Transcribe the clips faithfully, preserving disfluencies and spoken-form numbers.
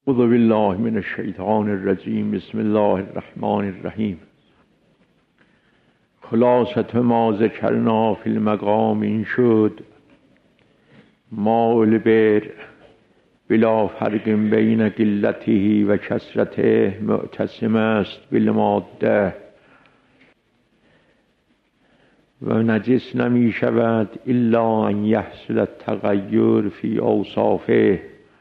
اعوذ بالله من الشیطان الرجیم. بسم الله الرحمن الرحیم. خلاصة ما ذکرنا فی المقام این شد ماء البئر بلا فرق بین قلته و کثرته معتصم است بالماده و نجس نمی شود الا ان یحصل التغیر فی اوصافه.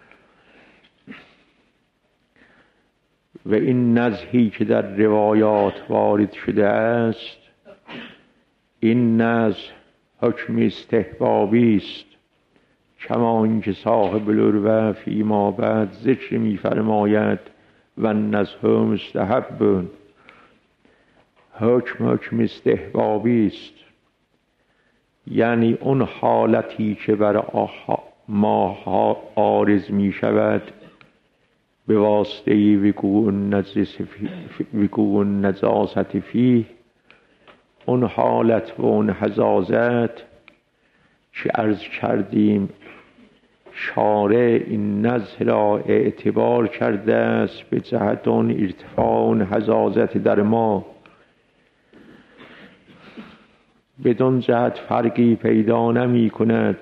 و این نزهی که در روایات وارد شده است، این نزه حکم استحبابی است، کما اینکه صاحب العروة فیما بعد ذکر می فرماید و النزه مستحب. حکم حکم استحبابی است، یعنی اون حالتی که بر ما عارض می شود به واسطه وقوع النجاست فیه، اون حالت و اون حزازت که عرض کردیم شارع این نزه را اعتبار کرده است به جهت اون ارتفاع اون حزازت در ما، بدون جهت فرقی پیدا نمی کند.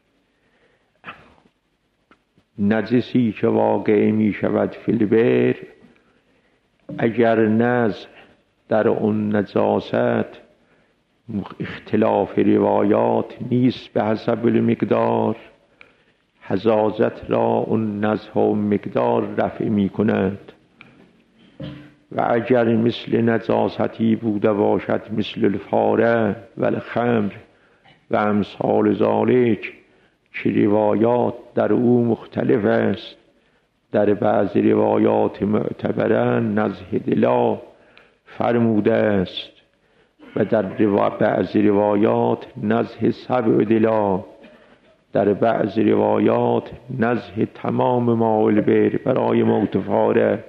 نجسی که واقع می شود فی البئر، اگر نزه در اون نجاست اختلاف روایات نیست به حسب المقدار، حزازت را اون نزه و مقدار رفع می کند. و اگر مثل نجاستی بوده باشد مثل الفاره و الخمر و امثال ذالک که روایات در او مختلف است، در بعض روایات معتبره نزه دلا فرموده است و در بعض روایات نزه سبع دلا، در بعض روایات نزه تمام ماء البئر برای موتفاره.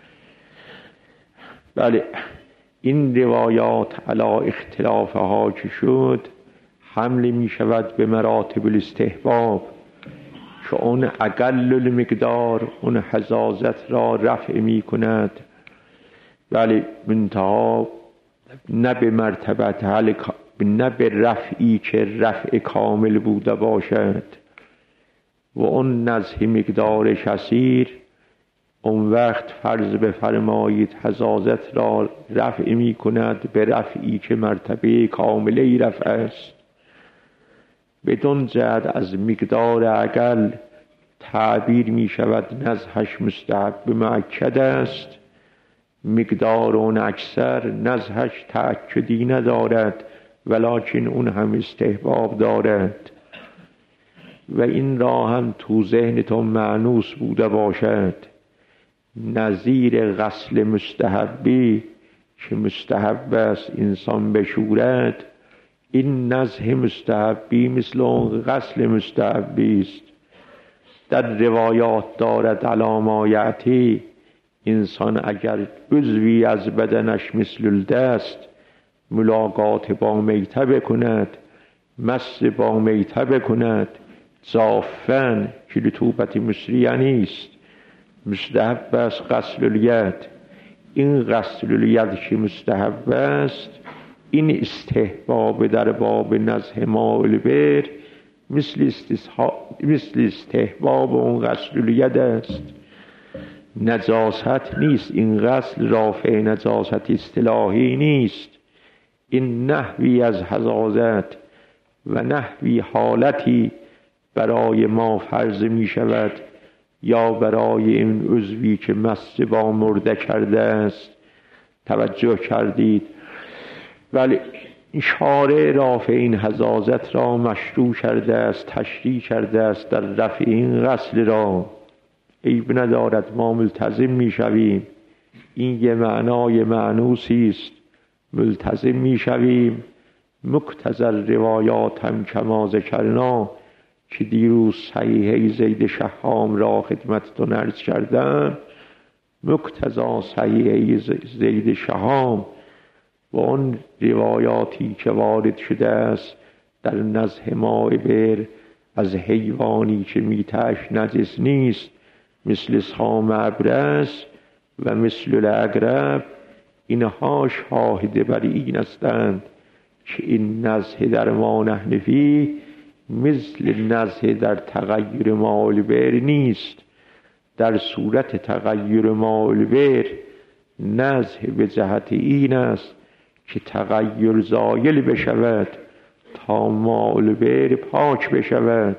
بله، این روایات علی اختلافها که شد حمل می شود به مراتب الاستحباب که اون اقل المقدار اون حزازت را رفع می کند، ولی منتها نه به مرتبت حل، نه به رفعی که رفع کامل بوده باشد. و اون نزه مقدار کثیر اون وقت فرض بفرمایید حزازت را رفع می کند به رفعی که مرتبه کامله رفع است. بدون جهت از مقدار اقل تعبیر می شود نزهش مستحب مؤکد است، مقدار اون اکثر نزهش تأکدی ندارد ولکن اون هم استحباب دارد. و این را هم تو ذهنتون مأنوس بوده باشد، نظیر غسل مستحبی که مستحب است انسان بشورد، این نزه مستحبی مثل اون غسل مستحبی است. در روایات دارد علی ما یأتی، انسان اگر عضوی از بدنش مثل الدست ملاقات با میته بکند، مس با میته بکند، زافن که رطوبت مصریه نیست، مستحب است غسل الید. این غسل الید که مستحب است، این استحباب در باب نزه ماء البئر مثل مثل استحباب اون غسل الید است، نجاست نیست. این غسل رافع نجاست اصطلاحی نیست، این نحوی از حزازت و نحوی حالتی برای ما فرض می شود یا برای این عضوی که مس با مرده کرده است. توجه کردید؟ ولی شارع رافع این حزازت را مشروع کرده است، تشریع کرده است در رفع این غسل را. عیب ندارد، ما ملتزم می شویم، این یه معنای معنوسی است، ملتزم می شویم. مقتضی روایات هم کما ذکرنا که دیروز صحیحه زید شهام را خدمتتون عرض کردم، مقتضی صحیحه زید شهام و اون روایاتی که وارد شده است در نزه ماء البئر از حیوانی که میتش نجس نیست مثل سام ابرس و مثل العقرب، اینها شاهد بر این هستند که این نزهه در ما نحن فیه مثل نزهه در تغییر ماء البئر نیست. در صورت تغییر ماء البئر نزهه به جهت این است که تغییر زایل بشود تا ماء البئر پاک بشود،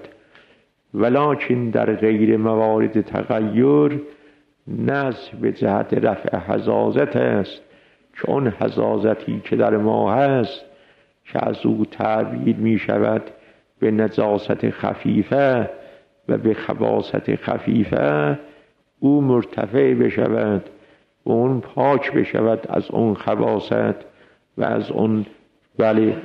ولکن در غیر موارد تغییر نزه به جهت رفع حزازت است، چون حزازتی که در ما هست که از او تعبیر می شود به نجاست خفیفه و به خباثت خفیفه، او مرتفع بشود و اون پاک بشود از اون خباثت و از اون بله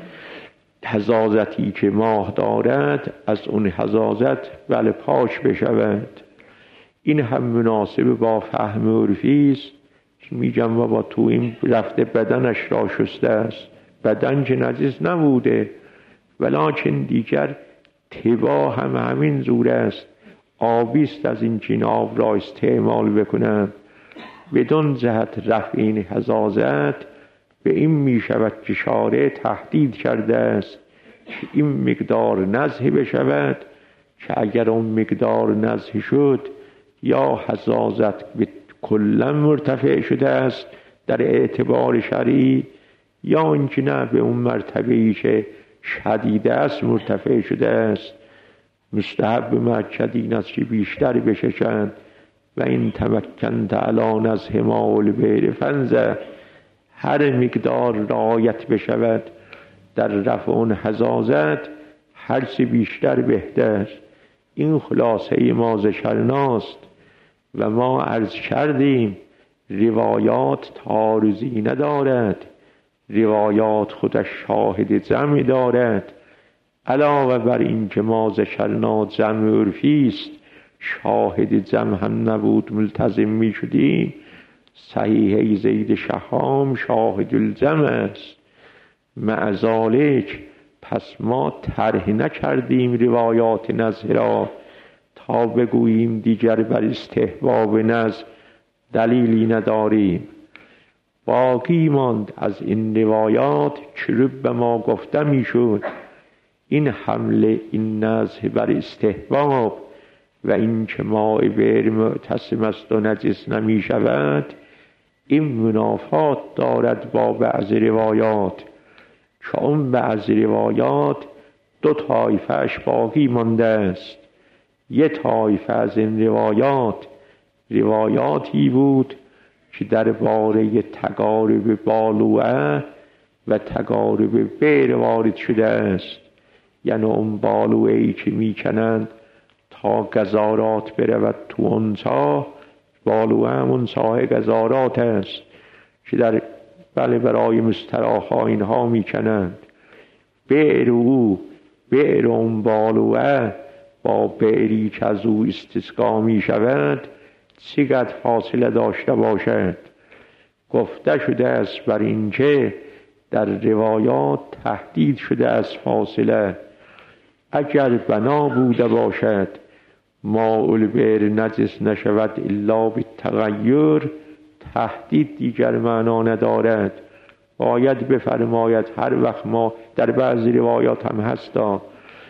حزازتی که ماه دارد، از اون حزازت بله پاک بشود. این هم مناسب با فهم عرفی است که میگم بابا تو این رفته بدنش را شسته است، بدن که نجس نبوده، ولکن دیگر تبا هم همین زور است، آبیست از این که این آب را استعمال بکنند. بدون جهت رفع این حزازت به این می شود که شارع تهدید کرده است که این مقدار نزه بشود، که اگر اون مقدار نزه شد یا حزازت به کلا مرتفع شده است در اعتبار شرعی، یا اینکه نه به اون مرتبه‌ای که شدید است مرتفع شده است. مستحب مؤکد این است که بیشتر بششند و این تمکنت علی نزه ماء البئر فانزه، هر مقدار رعایت بشود در رفع اون حزازت هر چه بیشتر بهتر. این خلاصه ما ز شرناست و ما عرض کردیم روایات تعارضی ندارد، روایات خودش شاهد جمع دارد. علاوه بر این که ما ذکرنا جمع عرفی است، شاهد جمع هم نبود ملتزم می شدیم، صحیح زید شهام شاهد الجمع است. مع ذالک پس ما طرح نکردیم روایات نزه را تا بگوییم دیگر بر استحباب نزه دلیلی نداریم. باقی ماند از این روایات که رب به ما گفته می شد این حمله این نزه بر استحباب و این که ماء بئر معتصم است و نجس نمی شود، این منافات دارد با بعض روایات، که اون بعض روایات دو طایفهش باقی مانده است. یه طایفه از این روایات روایاتی بود که در باره تقارب بالوعه و تقارب بئر وارد شده است، یعنی اون بالوعه ای که میکنند تا گزارات برود تو اونسا، بالوعه همون ساه گزارات است که در بله برای مستراحا اینها میکنند. بئر او بئر اون بالوعه با بئری که از او استسقا می شود چقدر فاصله داشته باشد. گفته شده است بر اینکه در روایات تهدید شده از فاصله، اگر بنا بوده باشد ماء البئر نجس نشود الا بالتغیر، تهدید دیگر معنا ندارد. باید بفرماید هر وقت ما در بعضی روایات هم هستا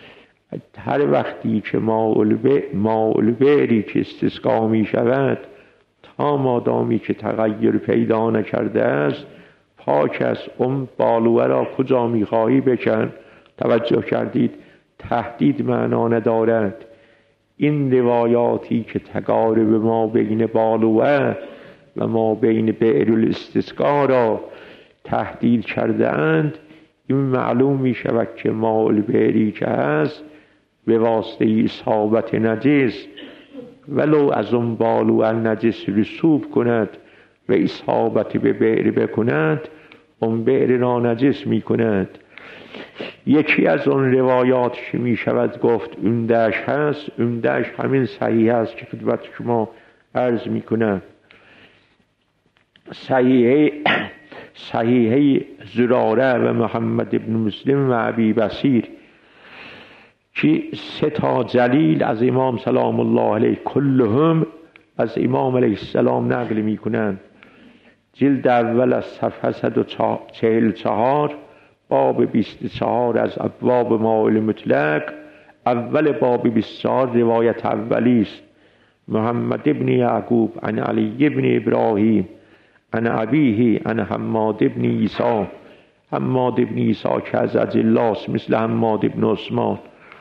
هر وقتی که ماء البئری که استسقا می شود تا مادامی که تغییر پیدا نکرده است پاک است، اون بالوه را کجا می خواهی بکن. توجه کردید؟ تهدید معنا ندارد. این روایاتی که تقارب ما بین بالوه و ما بین بئر الاستسقا را تهدید کرده اند، این معلوم می شود که ماء البئری که هست به واسطه اصابت نجس ولو از اون بالوعه نجس رسوب کند و اصابت به بئر بکند، اون بئر را نجس می کند. یکی از اون روایات که می شود گفت عمده‌اش هست، عمده‌اش همین صحیح است که خدمت شما عرض می کنم. صحیحه صحیحه زراره و محمد ابن مسلم و ابی بصیر که سه تا جلیل از امام سلام الله علیه کلهم از امام علیه السلام نقل می کنند. جلد اول از صفحه صد و چهل و چهار باب بیست و چهار از ابواب مائل مطلق اول باب بیست و چهار روایت اولی است. محمد ابن یعقوب عن علی ابن ابراهیم عن ابیه عن حماد ابن عیسی. حماد ابن عیسی که از اجلاس مثل حماد ابن عثمان،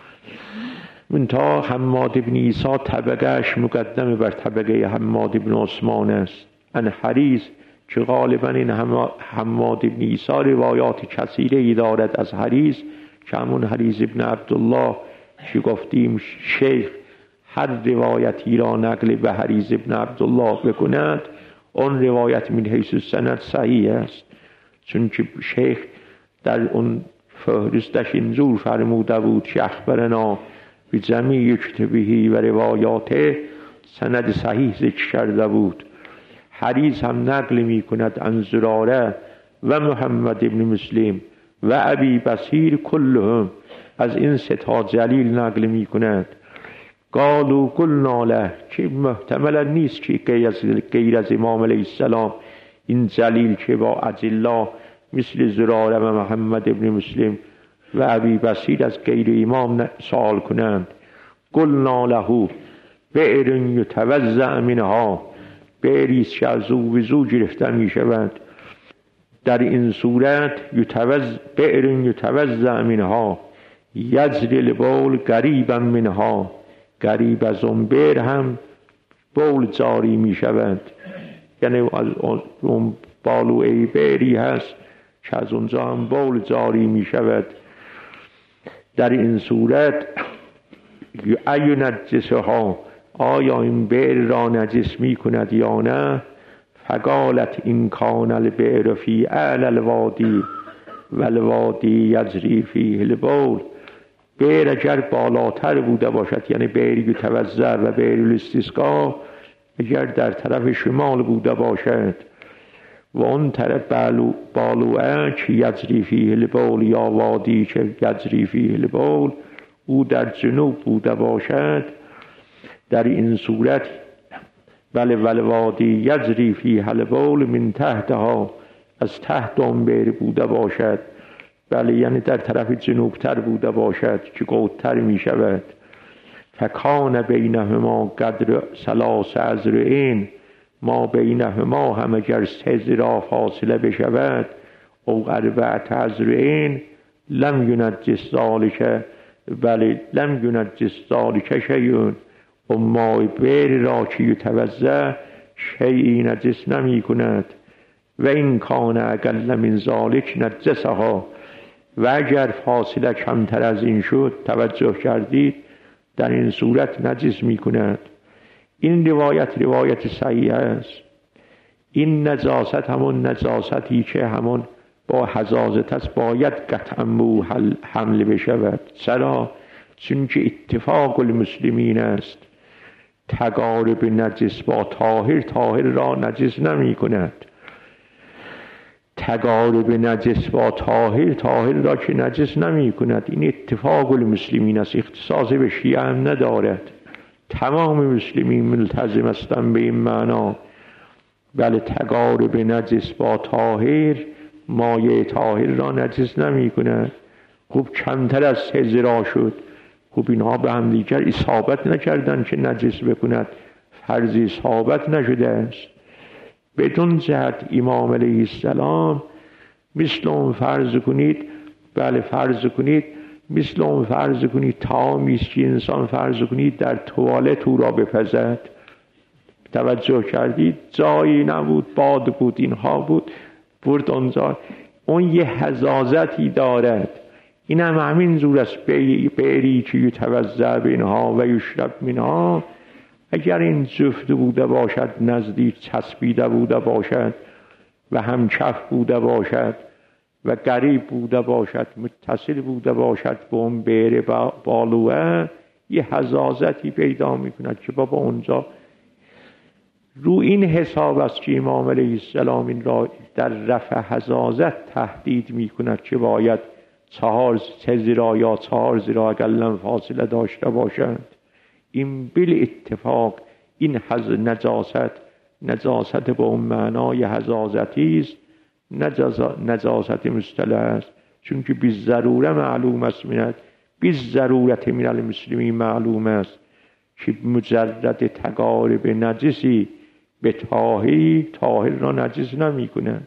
منتها حماد ابن عیسی طبقهش مقدم بر طبقه حماد ابن عثمان است. عن حریز که غالبا این حماد ابن عیسی روایات کثیره ای دارد از حریز که همون حریز ابن عبدالله که گفتیم شیخ هر روایتی را نقل به حریز ابن عبدالله بکند اون روایت من حیث سند صحیح است، چون که شیخ در اون فهرستش اینجور فرموده بود که اخبرنا به جمیع کتبه و روایاته سند صحیح ذکر کرده بود. حریز هم نقل می کند عن زراره و محمد ابن مسلم و ابی بصیر کلهم، از این سه تا جلیل نقل می کند. قالوا قلنا له که محتمل نیست که غیر از امام علیه السلام این جلیل که با اجلا مثل زراره و محمد ابن مسلم و ابی بصیر از غیر امام سوال کنند. قلنا له بئر یتوزع منها، بئریست که از او وضو گرفته می شود. در این صورت یتوزع بئر یتوزع منها یجری البول قریبا منها، قریب از اون بئر هم بول جاری می شود، یعنی از اون بالوی بئری هست که از اونجا هم بول جاری می شود. در این صورت ای نجسها، آیا این بئر را نجس می کند یا نه؟ فقالت این کان البئر فی اعلی الوادی و الوادی یجری فیه البول، بئر اگر بالاتر بوده باشد، یعنی بئر توزع و بئر الاستسقا اگر در طرف شمال بوده باشد و اون طرف بالو بالوه که یجری فیه البول یا وادی که یجری فیه البول او در جنوب بوده باشد، در این صورت بله والوادی یجری فیه البول من تحتها، از تحت اون بئر بوده باشد، بله یعنی در طرف جنوبتر بوده باشد که قوتر می شود. فکان بینهما قدر ثلاث اذرعین، ما بینهما هم اگر سه ذراع فاصله بشود او اربعة اذرعین لم ینجس ذالک، بله لم ینجس ذالک شیء، و ماء بئر را که یتوزع شیئی نجس نمی کند. و این کان اقل من ذالک نجسها، و اگر فاصله کمتر از این شد توجه کردید در این صورت نجس می کند. این روایت روایت صحیح است. این نجاست همون نجاستی که همون با حزازت است باید قطعا مو حمل بشود. چرا؟ چون که اتفاق المسلمین است تقارب نجس با طاهر طاهر را نجس نمی کند، تقارب نجس با طاهر طاهر را که نجس نمی کند. این اتفاق المسلمین است، اختصاص به شیعه هم ندارد، تمام مسلمین ملتزم هستند به این معنا. بله تقارب نجس با طاهر مایه طاهر را نجس نمی کند. خوب کمتر از سه ذراع شد، خوب اینها به هم دیگر اصابت نکردند که نجس بکند، فرض اصابت نشده است. بدون جهت امام علیه السلام مثل اون فرض کنید، بله فرض کنید مثل اون فرض کنید طعامیست که انسان فرض کنید در توالت او را بپزد، توجه کردید جایی نبود، باد بود اینها بود برد اونجا، اون یه حزازتی دارد. این هم همین زور است، بئری که یتوزع بینها و یشرب منها، اگر این جفت بوده باشد نزدیک چسبیده بوده باشد و همکف بوده باشد و قریب بوده باشد متصل بوده باشد به اون بئر بالوه، یه حزازتی پیدا میکند که بابا اونجا رو این حساب است که امام علیه السلام این را در رفع حزازت تهدید میکند که باید چهار سه ذراع یا چهار ذراع اقلا فاصله داشته باشند. این بل اتفاق این حز نجاست نجاست به اون معنای حزازتی است، نجاست مصطلح است، چون که بی ضروره معلوم است، میند بی ضرورت من المسلمین معلوم است که مجرد تقارب نجسی به طاهری طاهر را نجس نمی کند.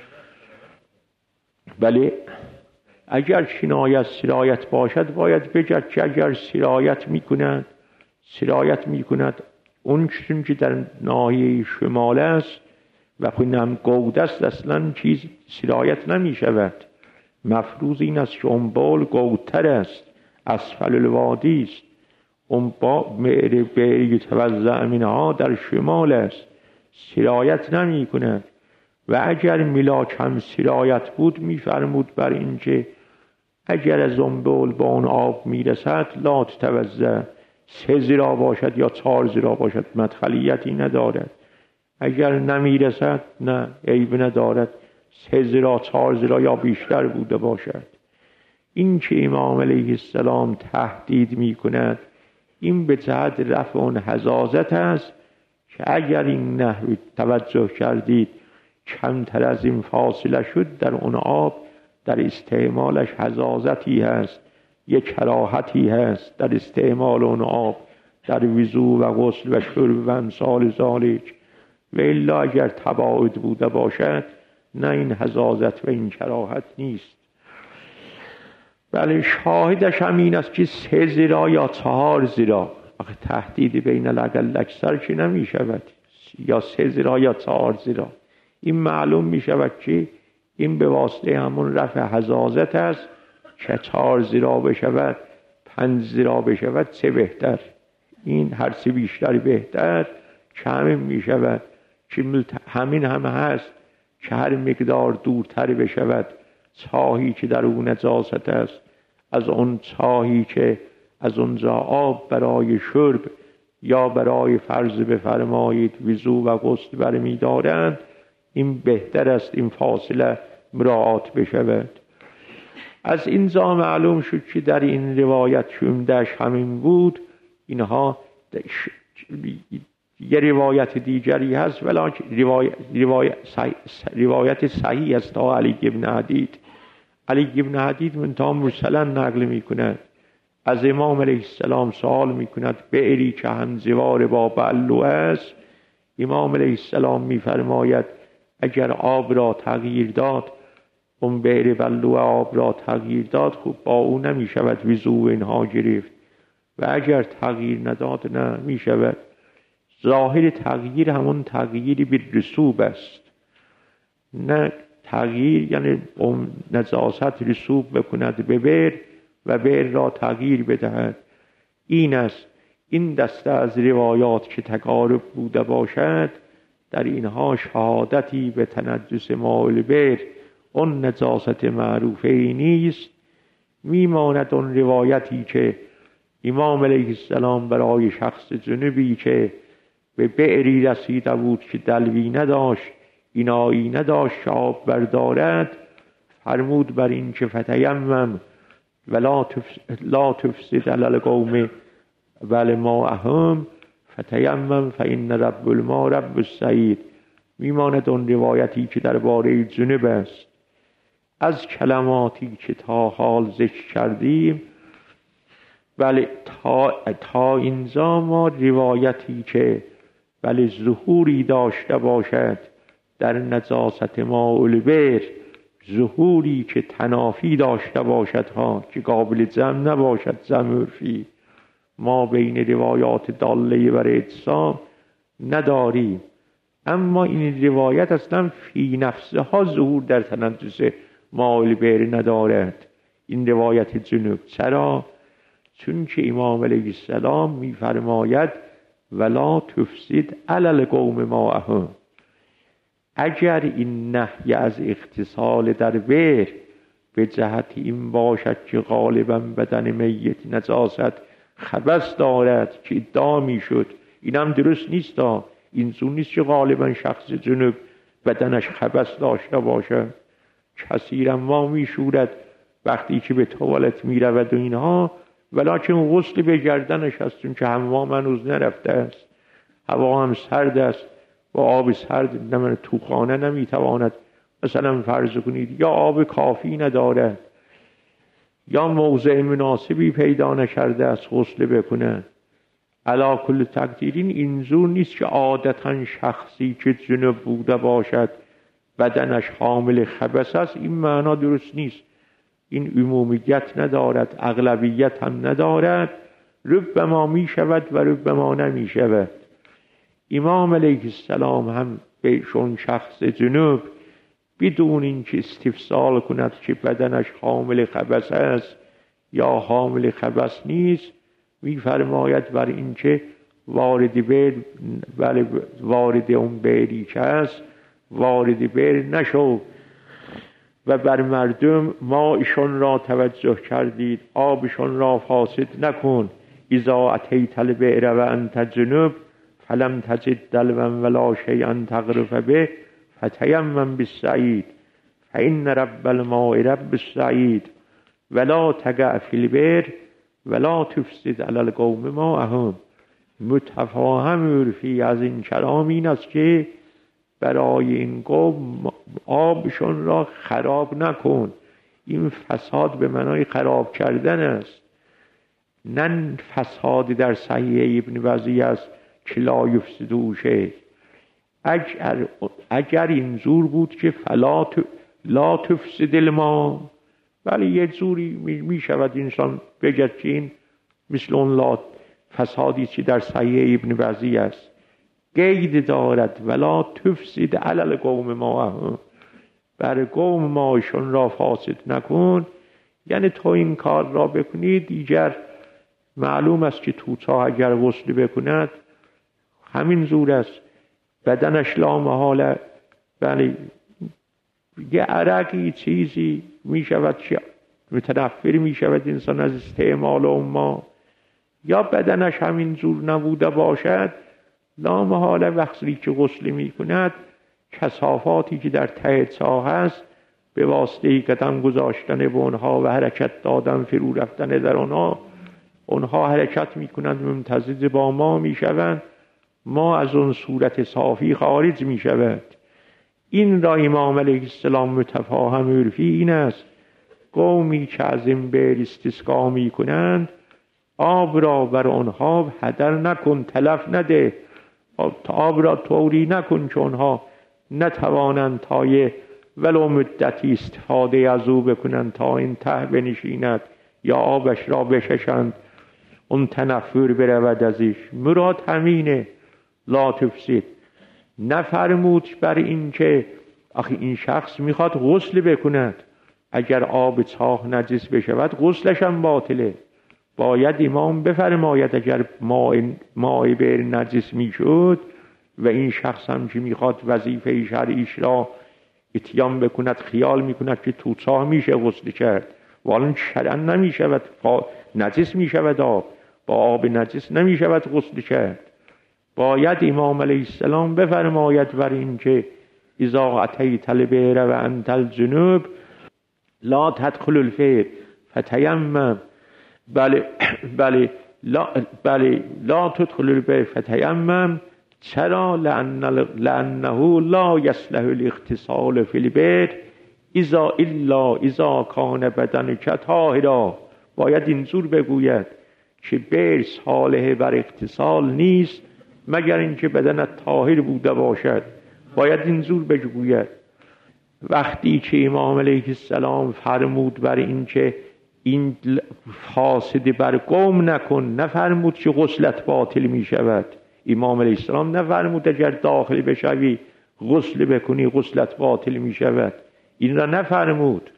بله اگر کنایه از سرایت باشد باید بگد که اگر سرایت می کند سرایت می کند اون چون که در ناحیه شمال است و خونم گود است اصلا چیز سرایت نمی شود. مفروض این است که انبال گودتر است، اسفل الوادی است، انبال به توزع منها در شمال است، سرایت نمی کند. و اگر ملاک هم سرایت بود میفرمود بر اینکه اگر از انبال با اون آب میرسد لا تتوزع، سه زیرا باشد یا چهار زیرا باشد مدخلیتی ندارد. اگر نمیرسد نه عیب ندارد، سه زیرا چهار زیرا یا بیشتر بوده باشد. این که امام علیه السلام تهدید میکند این به جهت رفع اون حزازت است که اگر این نحوی توجه کردید کمتر از این فاصله شد در اون آب در استعمالش حزازتی هست، یک کراهتی هست در استعمال اون آب در وضو و غسل و شرب و امثال ذالک. و الا اگر تباعد بوده باشد نه این حزازت و این کراهت نیست. بله شاهدش هم این است که سه زیرا یا چهار زیرا، آخه تهدید بین الاقل اکثر که نمی شود، یا سه زیرا یا چهار زیرا. این معلوم می شود که این به واسطه همون رفع حزازت است که چهار زیرا بشود پنج زیرا بشود چه بهتر. این هر چه بیشتر بهتر که همین می شود که همین هم هست که هر مقدار دورتر بشود چاهی که در اون نجاست است از اون چاهی که از اونجا آب برای شرب یا برای فرض بفرمایید وضو و غسل برمی دارند، این بهتر است این فاصله مراعات بشود. از اینجا معلوم شد که در این روایت شمدش همین بود. اینها یه روایت دیگری هست ولی روایت, روایت, صحیح روایت صحیح است تا علی ابن حدید. علی ابن حدید منتها مرسلا نقل می کند از امام علیه السلام سوال می کند بئری که همزوار با بلو است. امام علیه السلام می فرماید اگر آب را تغییر داد اون بئر بلو آب را تغییر داد خوب با او نمی شود وضو اینها گرفت، و اگر تغییر نداد نه می شود. ظاهر تغییر همون تغییری به رسوب است، نه تغییر یعنی نجاست رسوب بکند به بئر و بئر را تغییر بدهد. این است این دسته از روایات که تقارب بوده باشد در اینها شهادتی به تنجس ماء البئر اون نجاست معروفه نیست. میماند اون روایتی که امام علیه السلام برای شخص جنبی که به بئری رسیده بود که دلوی نداشت اینایی نداشت که آب بردارد فرمود بر این که فتیمم ولا لا تفسد علی القوم بل ماءهم فتیمم فإن رب الماء رب السعید. میماند اون روایتی که درباره جنب است. از کلماتی که تا حال ذکر کردیم بله تا, تا اینجا ما روایتی که بله ظهوری داشته باشد در نجاست ماء البئر، ظهوری که تنافی داشته باشد ها که قابل جمع نباشد جمع عرفی، ما بین روایات داله بر اجسام نداریم. اما این روایت اصلا فی نفسه ها ظهور در تنجس ماء البئر ندارد این روایت جنوب. چرا؟ چون که امام علیه السلام میفرماید ولا تفسد علی القوم ماءهم. اگر این نهی از اغتسال در بئر به جهت این باشد که غالبا بدن میت نجاست خبث دارد که ادعا می شد، اینم درست نیست. این زون نیست که غالبا شخص جنوب بدنش خبث داشته باشد. کثیرا ما می شورد وقتی که به توالت می رود و اینها، ولیکن غسل به گردنش هست چون که حمام هنوز نرفته است. هوا هم سرد است، با آب سرد نمونه تو خانه نمیتواند مثلا فرض کنید یا آب کافی ندارد یا موضع مناسبی پیدا نکرده است غسل بکنه. علا کل تقدیرین اینجور نیست که عادتا شخصی که جنوب بوده باشد بدنش حامل خبث است، این معنا درست نیست. این عمومیت ندارد، اغلبیت هم ندارد، ربما می شود و ربما نمی شود. امام علیه السلام هم به شون شخص جنوب بدون اینکه استفسال کند که بدنش حامل خبث است یا حامل خبث نیست می فرماید بر اینکه وارد بیر ولی وارد اون بیری که است وارد بیر نشو و بر مردم مایشان را توجه کردید، آبشان را فاسد نکن. اذا اتیت البئر و انت جنوب فلم تجد دلوا ولا شیئا تغرف به فتیمم بالصعید فان رب الماء رب الصعید ولا تقع فی البئر ولا تفسد علی القوم ماءهم. متفاهم عرفی از این کلام این است که برای این قوم آبشون را خراب نکن. این فساد به معنای خراب کردن است، نه فساد در صحیح ابن وضیع است که لا یفسدوا شیء. اگر اگر این زور بود که فلا لا تفسد الماء، ولی یه زوری می شود انسان بگد که این مثل اون لا فسادی که در صحیح ابن وضیع است قید دارد ولا تفسد علی القوم ماءهم، بر قوم مایشون را فاسد نکن. یعنی تا این کار را بکنی دیگر معلوم است که توتا اگر غسل بکند همین زور است، بدنش لا محاله بله یه عرقی چیزی می شود که متنفر می شود انسان از استعمال اون ما، یا بدنش همین زور نبوده باشد لا محاله وقتی که غسل می کند کثافاتی که در ته چاه هست به واسطه قدم گذاشتن به اونها و حرکت دادن فرو رفتن در اونها اونها حرکت می کنند ممتزج با ما می شوند، ما از اون صورت صافی خارج می شود. این را امام علیه السلام متفاهم عرفی این است قومی که از این بیر استسقا می کنند آب را بر آنها هدر نکن، تلف نده، آب را طوری نکن که آنها نتوانند تا یه ولو مدتی استفاده از او بکنند تا این ته بنشیند یا آبش را بششند اون تنفر برود ازش. مراد همینه لا تفسد. نفرمود بر این که آخه این شخص میخواد غسل بکند، اگر آب چاه نجس بشود غسلش هم باطله. باید امام بفرماید اگر ماء بئر نجس میشد و این شخص هم که میخواد وظیفه شرعیش را اتیان بکند خیال میکند که تو چاه میشه غسل کرد، والا شرعا نمیشود، نجس میشود آب، با آب نجس نمیشود غسل کرد. باید امام علیه السلام بفرماید بر این که اذا اتیت البئر و انت الجنوب لا تدخل الفیر فتیمم بله بله لا بله لا تدخل البئر فتیمم. چرا؟ لأن لأنه لا يصلح الاغتسال في البئر اذا الا اذا کان بدنک طاهرا. باید اینجور بگوید که بئر صالح بر اغتسال نیست مگر اینکه بدنت طاهر بوده باشد. باید اینجور بگوید. وقتی که امام علیه السلام فرمود بر این که این فاسد بر قوم نکن، نفرمود که غسلت باطل می شود. امام علیه السلام نفرمود اگر داخل بشوی غسل بکنی غسلت باطل می شود، این را نفرمود.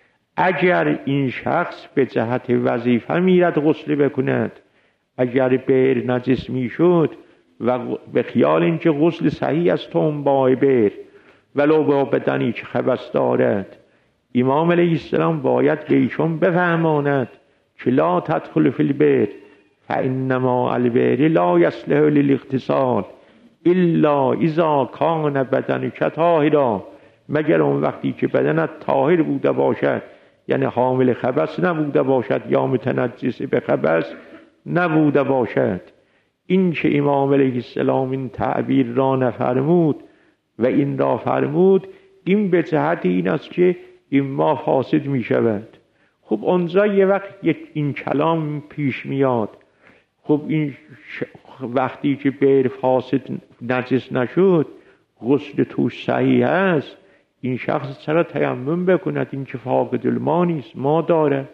اگر این شخص به جهت وظیفه میرد غسل بکند، اگر بئر نجس می شد و به خیال اینکه غسل صحیح است اون با بئر ولو با بدنی که خبث دارد، امام علیه السلام باید به ایشون بفهماند که لا تدخل فی البئر فانما البئر لا یصلح للاغتسال الا اذا کان بدنک طاهرا. مگر اون وقتی که بدنت طاهر بوده باشد، یعنی حامل خبث نبوده باشد یا متنجس به خبث نبوده باشد. این که امام علیه السلام این تعبیر را نفرمود و این را فرمود، این به جهت این است که این ما فاسد می شود. خب اونجا یه وقت این کلام پیش میاد، خب این وقتی که بیر فاسد نجس نشد، غسل توش صحیح است، این شخص چرا تیمم بکند؟ این که فاقد الماء نیست، ما دارد،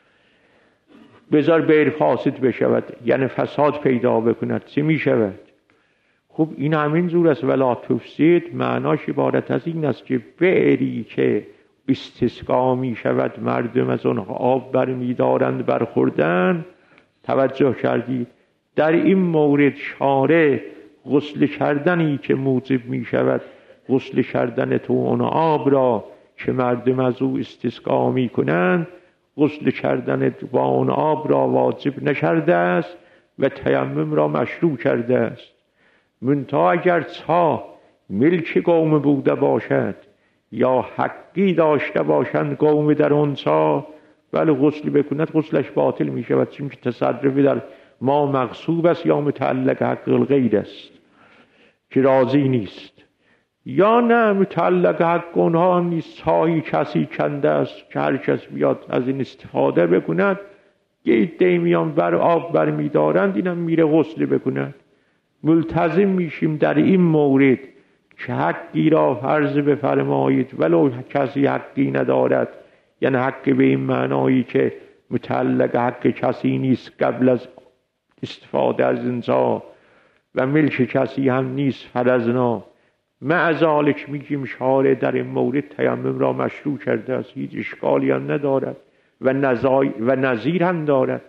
بذار بیر فاسد بشود، یعنی فساد پیدا بکند، چه می شود؟ خب این همین زور است. ولا تفسید معناش عبارت از این است که بیری که استسقا می شود، مردم از آنها آب برمی دارند برخوردن. توجه کردید در این مورد شارع غسل کردنی که موجب می شود غسل کردن تو اون آب را که مردم از او استسقا می کنند، غسل کردن با اون آب را واجب نکرده است و تیمم را مشروع کرده است. منتها اگر چاه ملک قوم بوده باشد یا حقی داشته باشند قوم در اون چاه، ولی غسل بکند غسلش باطل می شود، چون که تصرفی در ما مغصوب است یا متعلق حق الغیر است که راضی نیست، یا نه متعلق حق اونها نیست، چاهی کسی کنده است که هر کس بیاد از این استفاده بکند، یه عده میان بر آب بر می دارند، اینم میره غسل بکند. ملتزم میشیم در این مورد که حقی را فرض بفرمایید ولو کسی حقی ندارد، یعنی حق به این معنایی که متعلق حق کسی نیست قبل از استفاده از اینجا و ملک کسی هم نیست فرضنا، مع ذالک میگیم شارع در این مورد تیمم را مشروع کرده است، هیچ اشکالی هم ندارد و نظای و نظیر هم دارد.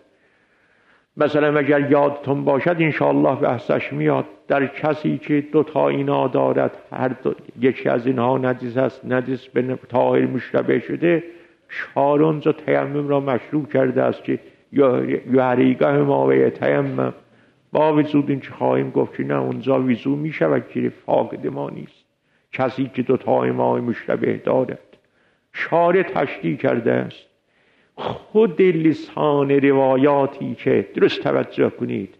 مثلا اگر یادتون باشد انشاءالله بحثش میاد، در کسی که دو تا اینا دارد، هر دو یکی از اینها نجس است، نجس به طاهر مشتبه شده، شارع اونجا تیمم را مشروع کرده است که یحریگه ما و تیمم، با وجود این که خواهیم گفت که نه اونجا وضو می شود که فاقد ما نیست، کسی که دو تا ما مشتبه دارد. شارع تشریح کرده است. خود لسان روایاتی که درست توجه کنید،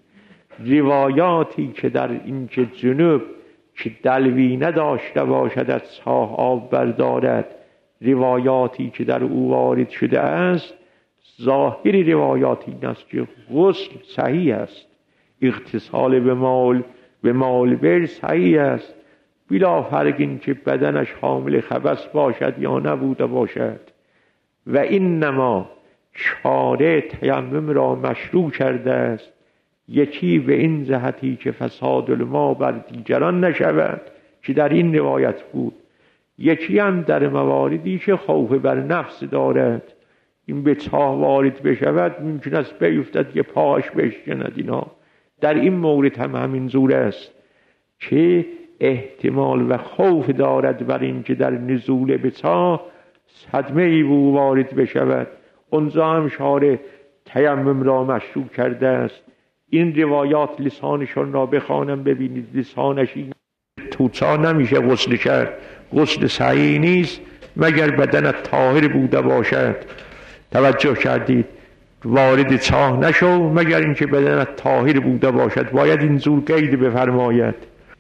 روایاتی که در این که جنوب که دلوی نداشته باشد از چاه آب بردارد، روایاتی که در او وارد شده است، ظاهر روایاتی این است که غسل صحیح است، اغتسال به مال به مال بر صحیح است، بلا فرق این که بدنش حامل خبث باشد یا نبوده باشد. و اینما شارع تیمم را مشروع کرده است، یکی به این جهتی که فساد الماء بر دیگران نشود که در این روایت بود، یکی هم در مواردی که خوف بر نفس دارد، این به چاه وارد بشود ممکن است بیفتد که پاش بشکند. اینا در این مورد هم همین زور است که احتمال و خوف دارد بر این که در نزول به چاه صدمه ای بو وارد بشود. اونجا هم شارع تیمم را مشروع کرده است. این روایات لسانشون را بخوانم ببینید، لسانش این توچا نمیشه غسل کرد، غسل صحیح نیست مگر بدنت طاهر بوده باشد. توجه کردید؟ وارد چاه نشو مگر اینکه بدنت طاهر بوده باشد، باید این زور قید بفرماید.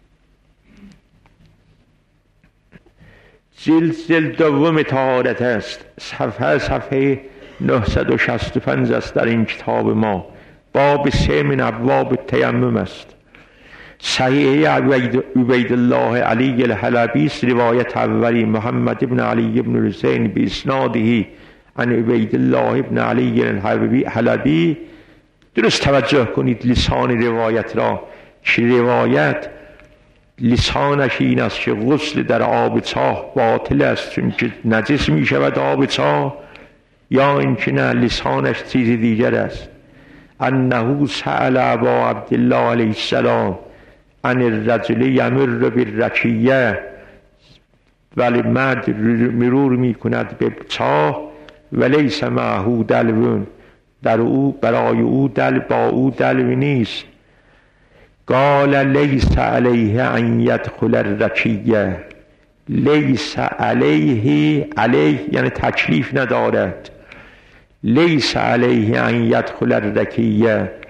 جلد جلد دوم طهارت است، صفحه صفحه نهصد و شصت و پنج است در این کتاب ما، باب سه من ابواب تیمم است. صحیح عبید الله علی الحلبی روایت اولی محمد ابن علی ابن حسین به اسناده عن عبید الله ابن علی الحلبی. درست توجه کنید لسان روایت را که روایت لسانش این است که غسل در آب چاه باطل است چون که نجس می شود آب چاه، یا اینکه نه لسانش چیز دیگر است. انه سأل ابا عبدالله علیه السلام عن الرجل یمر بالرکیه، ولی مرد مرور می کند به چاه و لیس معه دلو، در او برای او دل با او دلو نیست. قال لیس علیه ان یدخل الرکیه، لیس علیه، علیه یعنی تکلیف ندارد، لیس علیه ان یدخل الرکیه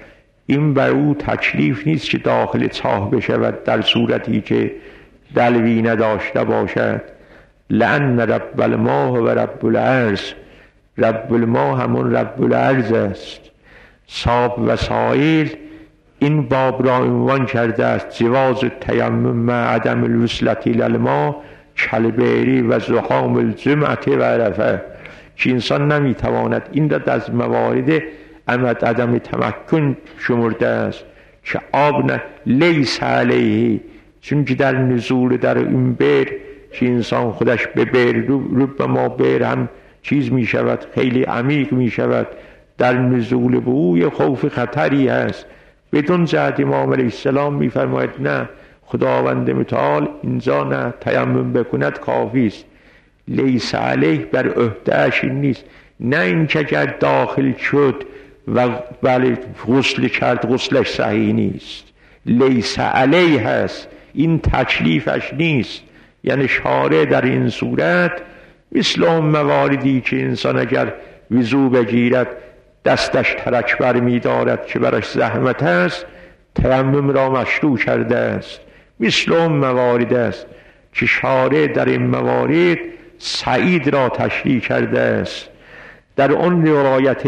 این بر او تکلیف نیست که داخل چاه بشود در صورتی که دلوی نداشته باشد. لأن رب الماء و رب الارض، رب الماء همون رب الارض است. صاب و سائل این باب را عنوان کرده است جواز تیمم مع عدم الوصلة الی الماء کالبئر و زحام الجمعة و عرفه، که انسان نمیتواند این را از موارد عمد عدم تمکن شمرده است که آب نه لیس علیه، چون که در نزول در این بئر که انسان خودش به بئر رو به ما بئر هم چیز می شود، خیلی عمیق می شود، در نزول به او خوف خطری هست. بدون جهت امام علیه السلام می فرماید نه، خداوند متعال اینجا نه تیمم بکند کافی است. لیس علیه بر عهده‌اش نیست، نه این که اگر داخل شد و بله غسل کرد غسلش صحیح نیست، لیس علیه هست، این تکلیفش نیست. یعنی شارع در این صورت مثل اون مواردی که انسان اگر وضو بگیرد دستش ترک بر می دارد که برش زحمت است، تیمم را مشروع کرده است. مثل اون موارد است که شارع در این موارد سعید را تشریح کرده است. در اون روایت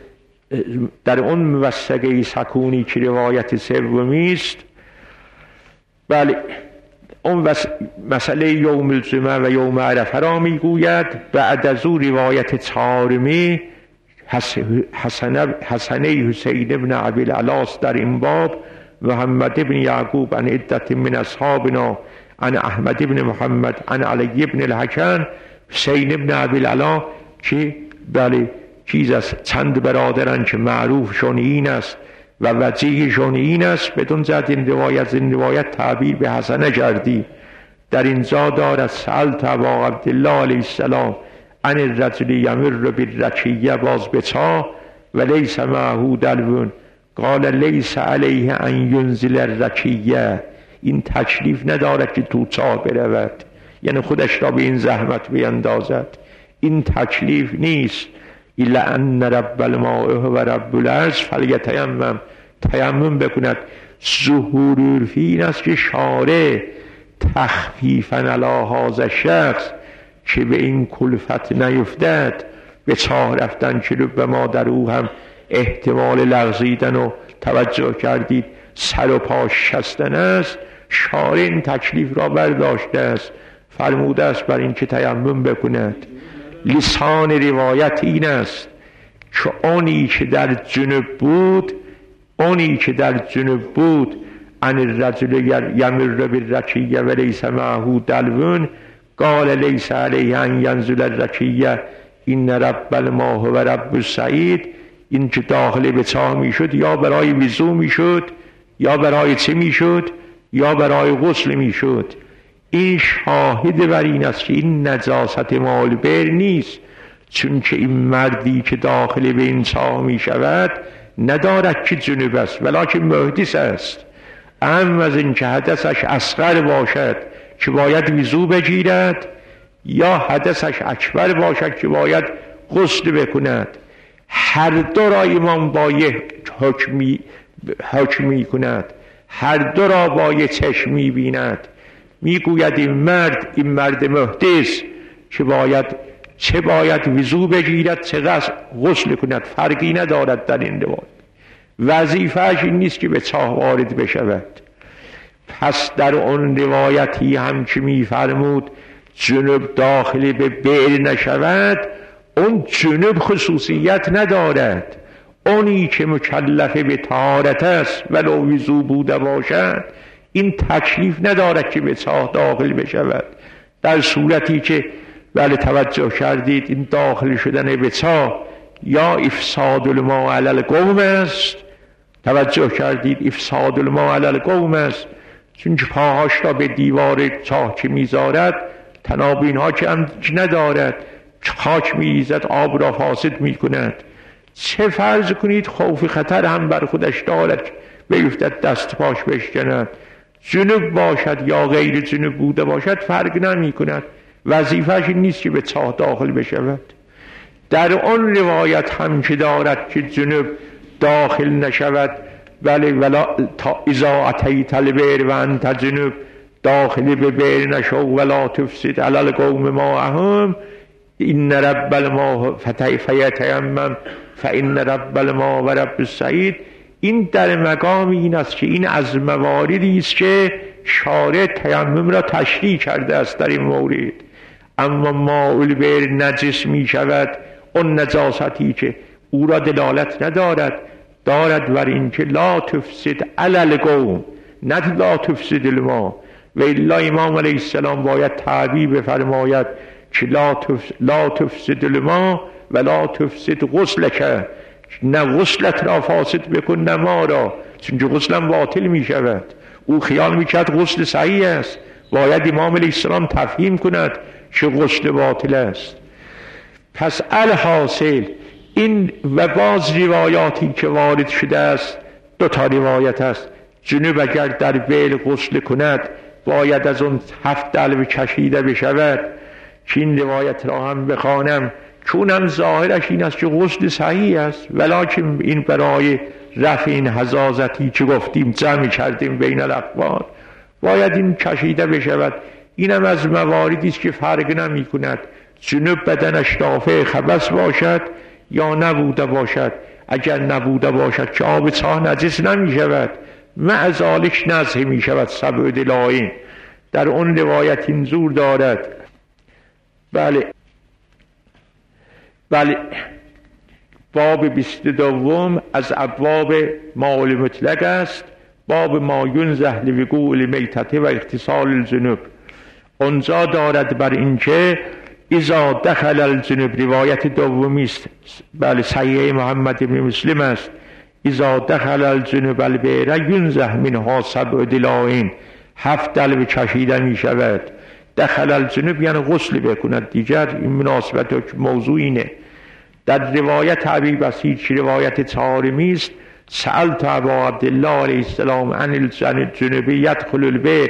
در اون موثقه سکونی که روایت سومی است، بله اون مسئله یوم الجمعه و یوم عرفه را میگوید. بعد از او روایت چهارمی حسن حسنه حسین ابن ابی العلاء در این باب، محمد ابن یعقوب عن عدت من اصحابنا عن احمد ابن محمد عن علی ابن الحکم حسین ابن ابی العلاء، که بله چیز از چند برادران که معروفشون این است و وجیهشون این است. بدون جهت این روایت این روایت تعبیر به حسنه کردی. در اینجا دارد سألت ابا عبدالله علیه السلام عن الرجل یمر بالرکیه باز بچا و لیس معه دلو قال لیس علیه ان ینزل الرکیه، این تکلیف ندارد که تو چاه برود، یعنی خودش را به این زحمت بیندازد، این تکلیف نیست. الا ان رب الماء و رب الارض فلیتیمم، تیمم بکند. ظهور عرفی این است که شارع تخفیفا علی هذا الشخص که به این کلفت نیفتد، به چاه رفتن که به ما در او هم احتمال لغزیدن و توجه کردید سر و پا شستن است، شارع این تکلیف را برداشته است، فرموده است بر این که تیمم بکند. لسان روایت این است که اونی که در جنوب بود اونی که در جنوب بود عن الرجل یمر بالرکیه و لیس معه دلو قال لیس علیه ان ینزل الرکیه این رب الماء و رب السعید، این که داخل به چاه می شد یا برای وضو می شد یا برای چه می شد یا برای غسل می شد. این شاهد بر این است که این نجاست مال بر نیست، چون که این مردی که داخل به این چاه می شود ندارد که جنوب است ولکن محدث است. اما از این که حدثش اصغر باشد که باید وضو بگیرد یا حدثش اکبر باشد که باید غسل بکند، هر دو را امام با یک حکمی حکمی کند، هر دو را با یک چشم می بیند. میگوید این مرد این مرد محدث که باید چه باید وضو بگیرد چه غسل کند، فرقی ندارد در این روایت. وظیفه‌اش این نیست که به چاه وارد بشود. پس در اون روایتی هم که میفرمود جنوب داخلی به بئر نشود، اون جنوب خصوصیت ندارد. اونی که مکلف به طهارت است ولو وضو بوده باشد این تکلیف ندارد که به چاه داخل بشود. در صورتی که بله توجه کردید این داخل شدن به چاه یا افساد الماء علی القوم است، توجه کردید افساد الماء علی القوم است، چون که پاهاش را به دیوار چاه که میذارد تنابین ها که هم ندارد، خاک میریزد آب را فاسد میکند. چه فرض کنید خوف خطر هم بر خودش دارد بیفتد دست پاش بشکند، جنوب باشد یا غیر جنوب بوده باشد فرق نمی کند، وظیفه‌اش نیست که به چاه داخل بشود. در آن روایت هم که دارد که جنوب داخل نشود ولی ولا تا اذا اتیت البئر و انت جنوب داخلی به بئر نشو ولا تفسد علی القوم ماءهم ان رب الماء فیتیمم فان رب الماء و رب السعید. این در مقام این است که این از مواردی است که شارع تیمم را تشریح کرده است در این مورد. اما ماء البئر نجس می شود، اون نجاستی که او را دلالت ندارد، دارد بر این که لا تفسد علی القوم، نه لا تفسد الماء. و الا امام علیه السلام باید تعبیر بفرماید که لا تفسد, لا تفسد الماء و لا تفسد غسلک، نه غسلت را فاسد بکن نه ما را، چون غسلم باطل می شود. او خیال می کرد غسل صحیح است، باید امام علیه السلام تفهیم کند که غسل باطل است. پس الحاصل این و باز روایاتی که وارد شده است، دو تا روایت است. جنوب اگر در بیل غسل کند باید از اون هفت دلو کشیده بشود، که این روایت را هم بخوانم چونم ظاهرش این است که غسل صحیح است، ولکن این برای رفع این حزازتی که گفتیم جمع کردیم بین الاقوال باید این کشیده بشود. اینم از مواردی است که فرق نمی کند جنوب بدنش دافع خبث باشد یا نبوده باشد. اگر نبوده باشد که آب چاه نجس نمی شود، مع ذالک نزه می شود سبع دلاین. در اون روایت این زور دارد. بله بله باب بیست دوم از ابواب مال مطلق است. باب ما ینزه لوقوع المیتة و اغتسال الجنوب. اونجا دارد بر اینکه اذا دخل الجنوب، روایت دومی است، بله صحیح محمد بن مسلم است، اذا دخل الجنوب البئر ینزه منها سبع دلاین، هفت دلو کشیده می شود. دخل الجنوب یعنی غسل بکند دیگر، این مناسبت موضوع اینه. در روایت ابی بصیر که روایت چهارمی است، سألت ابا عبدالله علیه السلام عن الجنوب یدخل البئر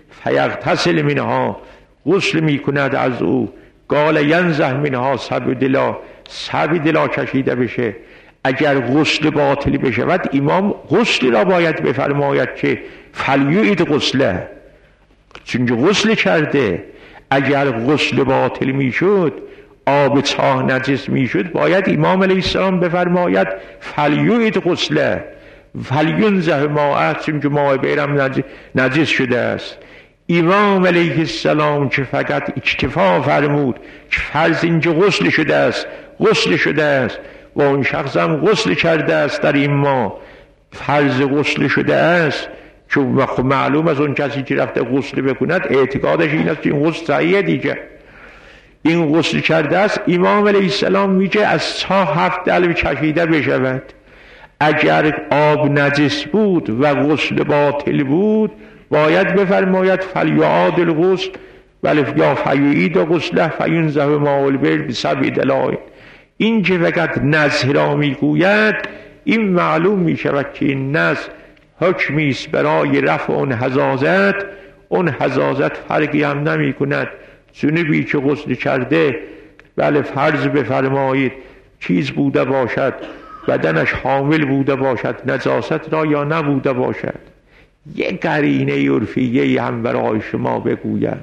فیغتسل منها، غسل می کند از او، قال ینزه منها سبع دلا، سبع دلا کشیده بشه. اگر غسل باطل بشود امام غسل را باید بفرماید که فلیعید غسله، چون غسل کرده. اگر غسل باطل میشد، آب چاه نجس میشد، باید امام علیه السلام بفرماید فلیعید غسله فلینزه ماء، چون که ماء بیرم نجس شده است. امام علیه السلام که فقط اکتفا فرمود که فرض اینجا غسل شده است، غسل شده است و اون شخص هم غسل کرده است در این ماه، فرض غسل شده است. چون معلوم از اون کسی که رفته غسل بکند اعتقادش این است که این غسل صحیحه دیگه، این غسل کرده است. امام علیه السلام میگه از چاه هفت دلو کشیده بشود. اگر آب نجس بود و غسل باطل بود باید بفرماید فلیعاد الغسل ولی یا فیعید غسله فینزه ماء البئر بسبع دلاین. این که فقط نزه را میگوید، این معلوم میشود که این نزه حکمی است برای رفع اون حزازت. اون حزازت فرقی هم نمی کند. جنوبی که غسل کرده، بله فرض بفرمایید چیز بوده باشد، بدنش حامل بوده باشد نجاست را یا نبوده باشد، یک قرینه عرفیه هم برای شما بگویم.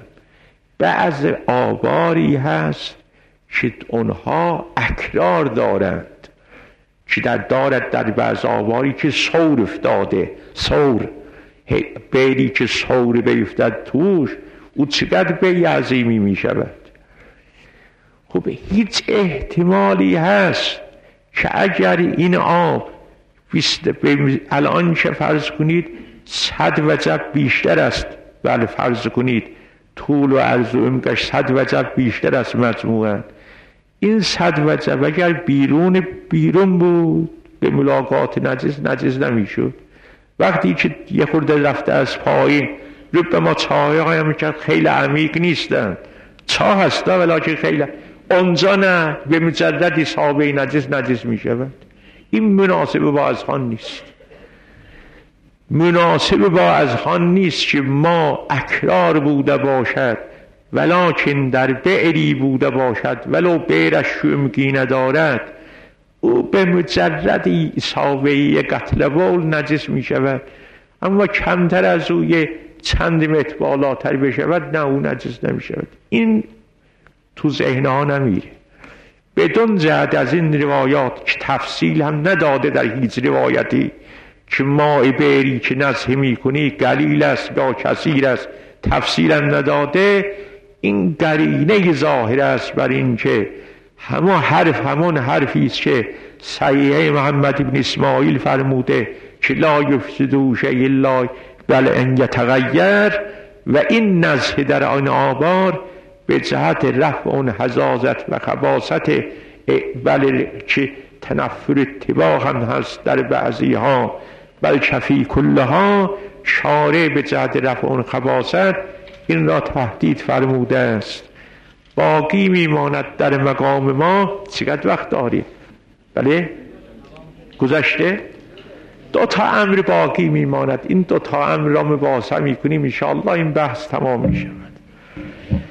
بعض آباری هست که اونها اکرار دارند، که در دارد در بعض آباری که سور افتاده، سور بیری که سور بیفتد توش، او چقدر بی عظیمی می شود. خب هیچ احتمالی هست که اگر این آب الان که فرض کنید صد وجب بیشتر است، بله فرض کنید طول و عرض و عمقش صد وجب بیشتر است مجموعاً، این صد وجب اگر بیرون بیرون بود به ملاقات نجس نجس نمیشد. وقتی که یه خورده رفته از پایین رو به ما چاهه های هم که خیلی عمیق نیستن، چاه هستا ولیکن خیلی اونجا نه به مجرد حسابه نجس نجس میشود. این مناسب با اذهان نیست، مناسب با اذهان نیست که ما اکرار بوده باشد ولکن در بئری بوده باشد ولو بیرش شمگی ندارد، او به مجرد ایساوی قتل بول نجس می شود، اما کمتر از او یه چند متر بالاتر بشود نه او نجس نمی شود. این تو ذهن ها نمیره. بدون جهت از این روایات که تفصیل هم نداده در هیچ روایتی که ماء بئری که نضح میکنی قلیل است یا کثیر است، تفصیل هم نداده. این قرینه ظاهر است بر این که همون حرف همون حرفی است که صحیح محمد بن اسماعیل فرموده که لا یفسد شیء الا بل ان یتغیر، و این نضح در آن آبار به جهت رفع اون حزازت و خباست بل که تنفر اتباع هم هست در بعضی ها، بل کفی کلها، شارع به جهت رفع اون خباست این را تهدید فرموده است. باقی میماند در مقام ما. چقدر وقت داریم؟ بله گذشته دو تا امر باقی میماند. این دو تا امر را مباحثه میکنیم ان شاء الله، این بحث تمام میشود.